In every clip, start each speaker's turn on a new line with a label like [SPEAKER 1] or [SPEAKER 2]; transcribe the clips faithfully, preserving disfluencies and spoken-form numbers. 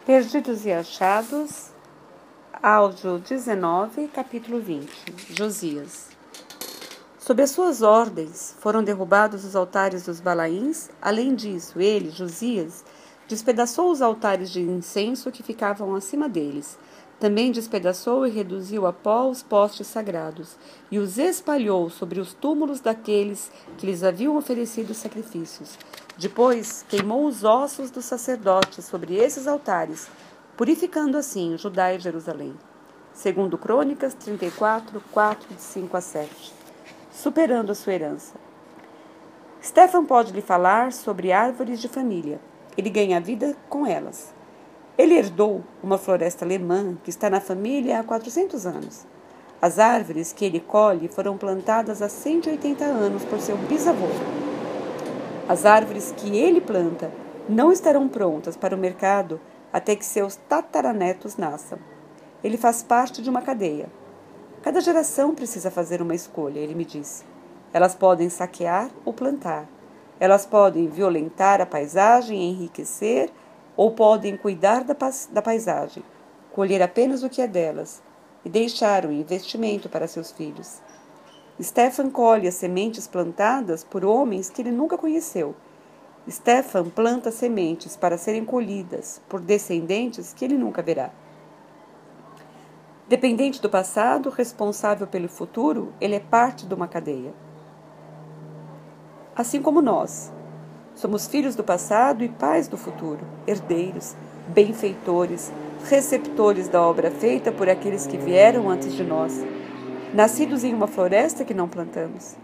[SPEAKER 1] Perdidos e Achados, áudio dezenove, capítulo vinte. Josias. Sob as suas ordens foram derrubados os altares dos Balaíns. Além disso, ele, Josias, despedaçou os altares de incenso que ficavam acima deles. Também despedaçou e reduziu a pó os postes sagrados, e os espalhou sobre os túmulos daqueles que lhes haviam oferecido sacrifícios. Depois queimou os ossos dos sacerdotes sobre esses altares, purificando assim Judá e Jerusalém. Segundo Crônicas trinta e quatro, quatro, de cinco a sete. Superando a sua herança. Stefan pode lhe falar sobre árvores de família. Ele ganha vida com elas. Ele herdou uma floresta alemã que está na família há quatrocentos anos. As árvores que ele colhe foram plantadas há cento e oitenta anos por seu bisavô. As árvores que ele planta não estarão prontas para o mercado até que seus tataranetos nasçam. Ele faz parte de uma cadeia. Cada geração precisa fazer uma escolha, ele me disse. Elas podem saquear ou plantar. Elas podem violentar a paisagem e enriquecer, ou podem cuidar da, da paisagem, colher apenas o que é delas e deixar o investimento para seus filhos. Stefan colhe as sementes plantadas por homens que ele nunca conheceu. Stefan planta sementes para serem colhidas por descendentes que ele nunca verá. Dependente do passado, responsável pelo futuro, ele é parte de uma cadeia. Assim como nós, somos filhos do passado e pais do futuro, herdeiros, benfeitores, receptores da obra feita por aqueles que vieram antes de nós, nascidos em uma floresta que não plantamos.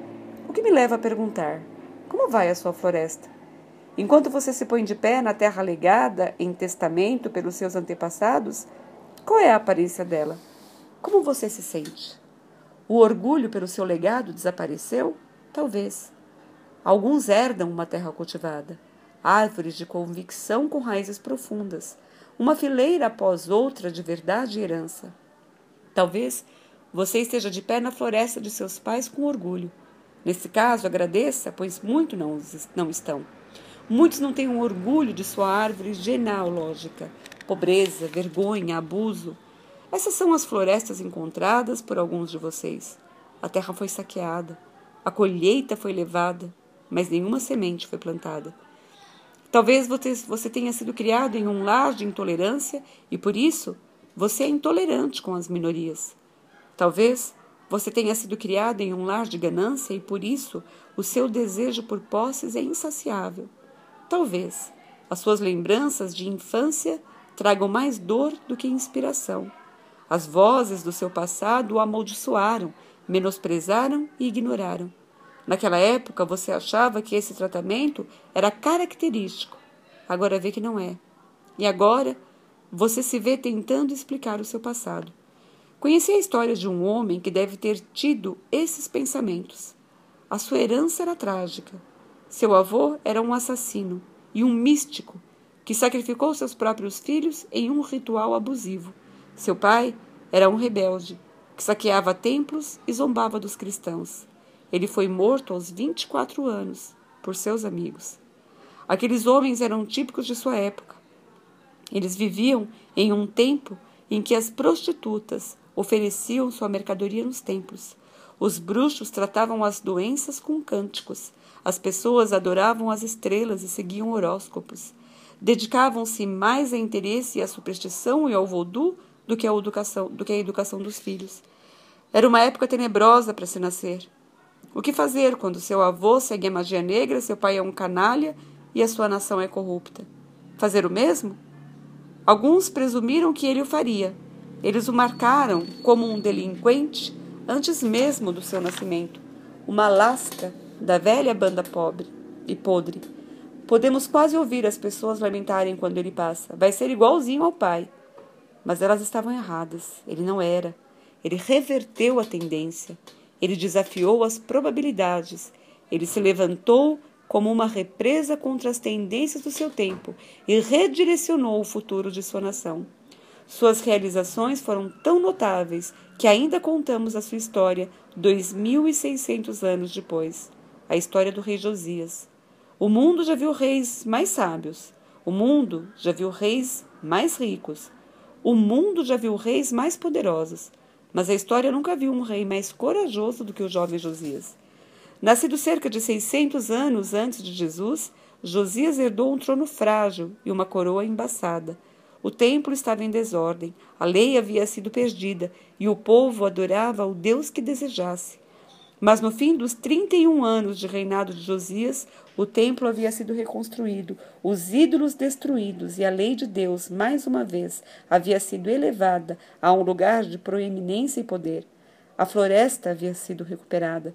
[SPEAKER 1] O que me leva a perguntar, como vai a sua floresta? Enquanto você se põe de pé na terra legada em testamento pelos seus antepassados, qual é a aparência dela? Como você se sente? O orgulho pelo seu legado desapareceu? Talvez. Alguns herdam uma terra cultivada, árvores de convicção com raízes profundas, uma fileira após outra de verdade e herança. Talvez você esteja de pé na floresta de seus pais com orgulho. Nesse caso, agradeça, pois muitos não, não estão. Muitos não têm um orgulho de sua árvore genealógica, pobreza, vergonha, abuso. Essas são as florestas encontradas por alguns de vocês. A terra foi saqueada, a colheita foi levada, mas nenhuma semente foi plantada. Talvez você tenha sido criado em um lar de intolerância e, por isso, você é intolerante com as minorias. Talvez você tenha sido criado em um lar de ganância e, por isso, o seu desejo por posses é insaciável. Talvez as suas lembranças de infância tragam mais dor do que inspiração. As vozes do seu passado o amaldiçoaram, menosprezaram e ignoraram. Naquela época, você achava que esse tratamento era característico. Agora vê que não é. E agora, você se vê tentando explicar o seu passado. Conheci a história de um homem que deve ter tido esses pensamentos. A sua herança era trágica. Seu avô era um assassino e um místico que sacrificou seus próprios filhos em um ritual abusivo. Seu pai era um rebelde que saqueava templos e zombava dos cristãos. Ele foi morto aos vinte e quatro anos por seus amigos. Aqueles homens eram típicos de sua época. Eles viviam em um tempo em que as prostitutas ofereciam sua mercadoria nos templos. Os bruxos tratavam as doenças com cânticos. As pessoas adoravam as estrelas e seguiam horóscopos. Dedicavam-se mais a interesse e à superstição e ao voodoo do que a educação, do que a educação dos filhos. Era uma época tenebrosa para se nascer. O que fazer quando seu avô segue a magia negra, seu pai é um canalha e a sua nação é corrupta? Fazer o mesmo? Alguns presumiram que ele o faria. Eles o marcaram como um delinquente antes mesmo do seu nascimento, uma lasca da velha banda pobre e podre. Podemos quase ouvir as pessoas lamentarem quando ele passa. Vai ser igualzinho ao pai. Mas elas estavam erradas. Ele não era. Ele reverteu a tendência. Ele desafiou as probabilidades. Ele se levantou como uma represa contra as tendências do seu tempo e redirecionou o futuro de sua nação. Suas realizações foram tão notáveis que ainda contamos a sua história dois mil e seiscentos anos depois. A história do rei Josias. O mundo já viu reis mais sábios. O mundo já viu reis mais ricos. O mundo já viu reis mais poderosos. Mas a história nunca viu um rei mais corajoso do que o jovem Josias. Nascido cerca de seiscentos anos antes de Jesus, Josias herdou um trono frágil e uma coroa embaçada. O templo estava em desordem, a lei havia sido perdida e o povo adorava o Deus que desejasse. Mas no fim dos trinta e um anos de reinado de Josias, o templo havia sido reconstruído, os ídolos destruídos e a lei de Deus, mais uma vez, havia sido elevada a um lugar de proeminência e poder. A floresta havia sido recuperada.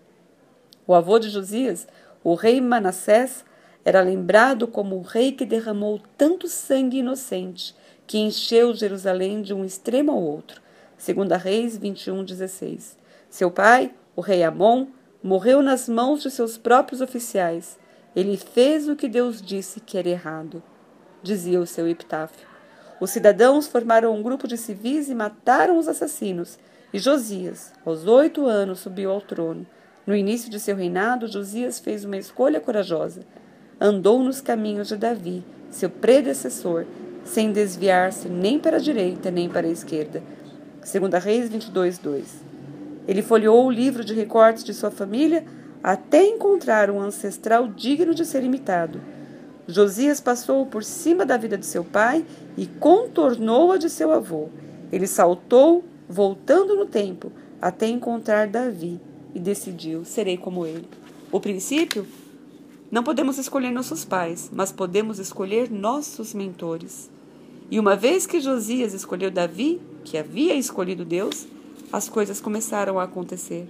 [SPEAKER 1] O avô de Josias, o rei Manassés, era lembrado como o rei que derramou tanto sangue inocente, que encheu Jerusalém de um extremo ao outro. Segunda Reis vinte e um, dezesseis. Seu pai, o rei Amon, morreu nas mãos de seus próprios oficiais. Ele fez o que Deus disse que era errado, dizia o seu epitáfio. Os cidadãos formaram um grupo de civis e mataram os assassinos. E Josias, aos oito anos, subiu ao trono. No início de seu reinado, Josias fez uma escolha corajosa. Andou nos caminhos de Davi, seu predecessor, sem desviar-se nem para a direita nem para a esquerda. Segunda Reis vinte e dois, dois. Ele folheou o livro de recortes de sua família até encontrar um ancestral digno de ser imitado. Josias passou por cima da vida de seu pai e contornou a de seu avô. Ele saltou, voltando no tempo, até encontrar Davi e decidiu: serei como ele. O princípio? Não podemos escolher nossos pais, mas podemos escolher nossos mentores. E uma vez que Josias escolheu Davi, que havia escolhido Deus, as coisas começaram a acontecer.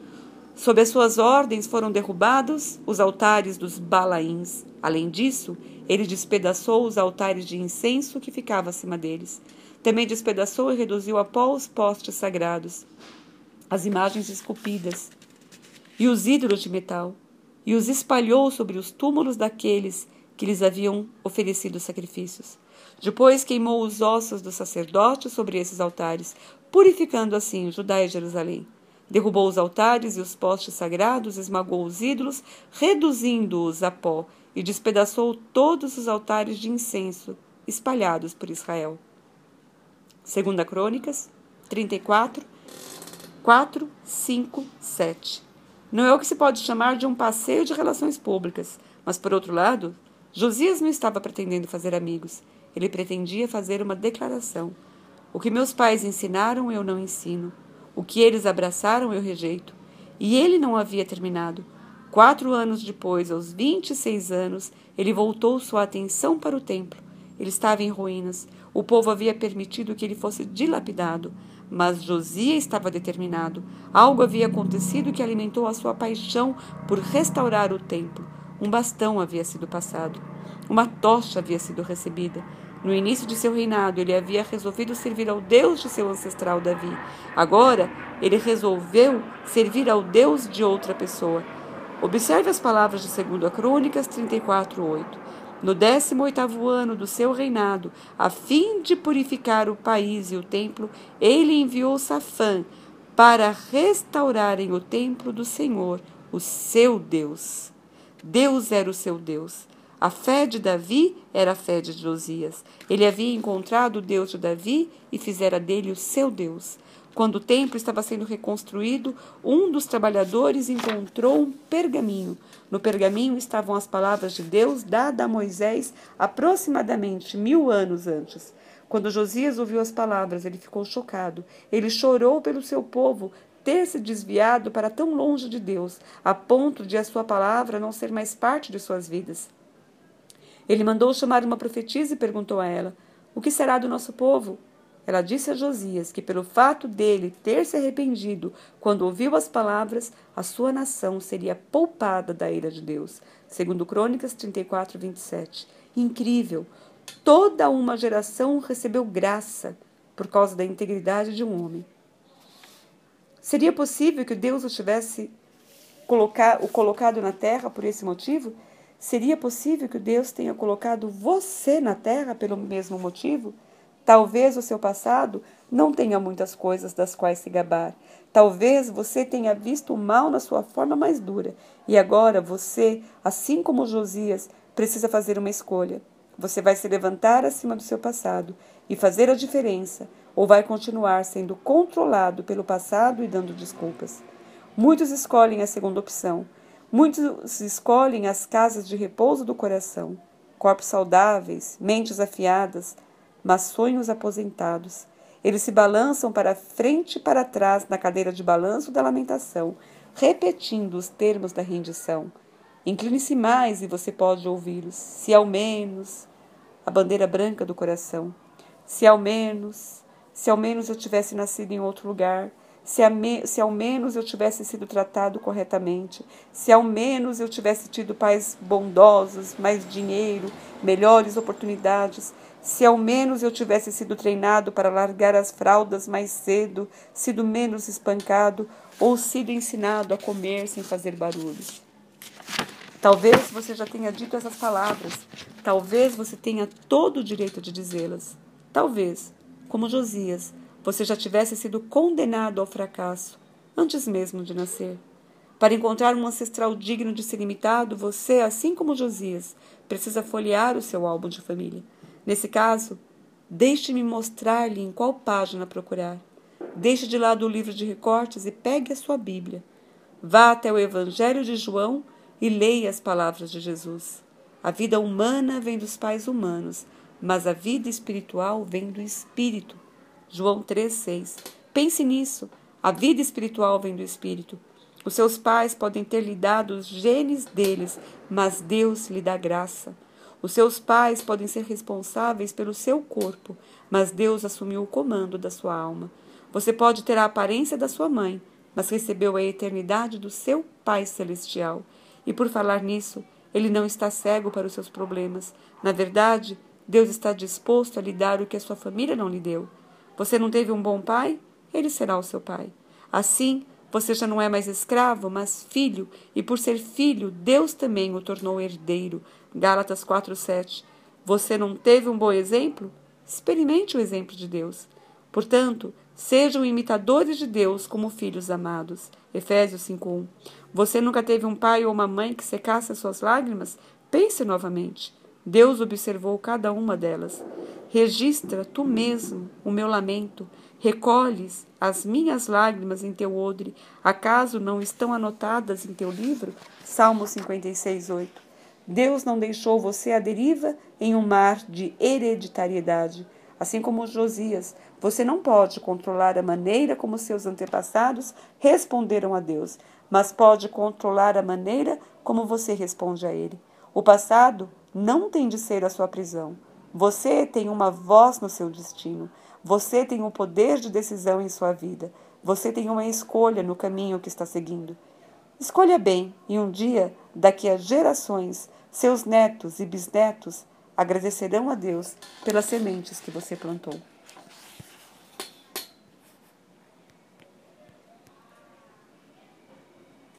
[SPEAKER 1] Sob as suas ordens foram derrubados os altares dos Balaíns. Além disso, ele despedaçou os altares de incenso que ficavam acima deles. Também despedaçou e reduziu a pó os postes sagrados, as imagens esculpidas e os ídolos de metal, e os espalhou sobre os túmulos daqueles que lhes haviam oferecido sacrifícios. Depois queimou os ossos dos sacerdotes sobre esses altares, purificando assim Judá e Jerusalém. Derrubou os altares e os postes sagrados, esmagou os ídolos, reduzindo-os a pó, e despedaçou todos os altares de incenso espalhados por Israel. Segunda Crônicas, trinta e quatro, quatro, cinco, sete. Não é o que se pode chamar de um passeio de relações públicas, mas, por outro lado, Josias não estava pretendendo fazer amigos. Ele pretendia fazer uma declaração. O que meus pais ensinaram, eu não ensino. O que eles abraçaram, eu rejeito. E ele não havia terminado. Quatro anos depois, aos vinte e seis anos, ele voltou sua atenção para o templo. Ele estava em ruínas. O povo havia permitido que ele fosse dilapidado. Mas Josias estava determinado. Algo havia acontecido que alimentou a sua paixão por restaurar o templo. Um bastão havia sido passado. Uma tocha havia sido recebida. No início de seu reinado, ele havia resolvido servir ao Deus de seu ancestral Davi. Agora, ele resolveu servir ao Deus de outra pessoa. Observe as palavras de Segunda Crônicas trinta e quatro, oito. No décimo oitavo ano do seu reinado, a fim de purificar o país e o templo, ele enviou Safã para restaurarem o templo do Senhor, o seu Deus. Deus era o seu Deus. A fé de Davi era a fé de Josias. Ele havia encontrado o Deus de Davi e fizera dele o seu Deus. Quando o templo estava sendo reconstruído, um dos trabalhadores encontrou um pergaminho. No pergaminho estavam as palavras de Deus dadas a Moisés aproximadamente mil anos antes. Quando Josias ouviu as palavras, ele ficou chocado. Ele chorou pelo seu povo ter se desviado para tão longe de Deus, a ponto de a sua palavra não ser mais parte de suas vidas. Ele mandou chamar uma profetisa e perguntou a ela: o que será do nosso povo? Ela disse a Josias que, pelo fato dele ter se arrependido quando ouviu as palavras, a sua nação seria poupada da ira de Deus. Segundo Crônicas trinta e quatro, vinte e sete. Incrível! Toda uma geração recebeu graça por causa da integridade de um homem. Seria possível que Deus o tivesse colocar, o colocado na terra por esse motivo? Seria possível que Deus tenha colocado você na terra pelo mesmo motivo? Talvez o seu passado não tenha muitas coisas das quais se gabar. Talvez você tenha visto o mal na sua forma mais dura. E agora você, assim como Josias, precisa fazer uma escolha. Você vai se levantar acima do seu passado e fazer a diferença, ou vai continuar sendo controlado pelo passado e dando desculpas? Muitos escolhem a segunda opção. Muitos escolhem as casas de repouso do coração, corpos saudáveis, mentes afiadas, mas sonhos aposentados. Eles se balançam para frente e para trás na cadeira de balanço da lamentação, repetindo os termos da rendição. Incline-se mais e você pode ouvi-los. Se ao menos, a bandeira branca do coração. Se ao menos, se ao menos eu tivesse nascido em outro lugar. Se, a me, se ao menos eu tivesse sido tratado corretamente. Se ao menos eu tivesse tido pais bondosos, mais dinheiro, melhores oportunidades. Se ao menos eu tivesse sido treinado para largar as fraldas mais cedo, sido menos espancado ou sido ensinado a comer sem fazer barulho. Talvez você já tenha dito essas palavras. Talvez você tenha todo o direito de dizê-las. Talvez, como Josias, você já tivesse sido condenado ao fracasso, antes mesmo de nascer. Para encontrar um ancestral digno de ser imitado, você, assim como Josias, precisa folhear o seu álbum de família. Nesse caso, deixe-me mostrar-lhe em qual página procurar. Deixe de lado o livro de recortes e pegue a sua Bíblia. Vá até o Evangelho de João e leia as palavras de Jesus. A vida humana vem dos pais humanos, mas a vida espiritual vem do Espírito. João três, seis. Pense nisso. A vida espiritual vem do Espírito. Os seus pais podem ter lhe dado os genes deles, mas Deus lhe dá graça. Os seus pais podem ser responsáveis pelo seu corpo, mas Deus assumiu o comando da sua alma. Você pode ter a aparência da sua mãe, mas recebeu a eternidade do seu Pai Celestial. E por falar nisso, Ele não está cego para os seus problemas. Na verdade, Deus está disposto a lhe dar o que a sua família não lhe deu. Você não teve um bom pai? Ele será o seu pai. Assim, você já não é mais escravo, mas filho, e por ser filho, Deus também o tornou herdeiro. Gálatas quatro, sete. Você não teve um bom exemplo? Experimente o exemplo de Deus. Portanto, sejam imitadores de Deus como filhos amados. Efésios cinco, um. Você nunca teve um pai ou uma mãe que secasse as suas lágrimas? Pense novamente. Deus observou cada uma delas. Registra tu mesmo o meu lamento. Recolhes as minhas lágrimas em teu odre. Acaso não estão anotadas em teu livro? Salmo cinquenta e seis, oito. Deus não deixou você à deriva em um mar de hereditariedade. Assim como Josias, você não pode controlar a maneira como seus antepassados responderam a Deus, mas pode controlar a maneira como você responde a Ele. O passado não tem de ser a sua prisão. Você tem uma voz no seu destino. Você tem um poder de decisão em sua vida. Você tem uma escolha no caminho que está seguindo. Escolha bem e um dia, daqui a gerações, seus netos e bisnetos agradecerão a Deus pelas sementes que você plantou.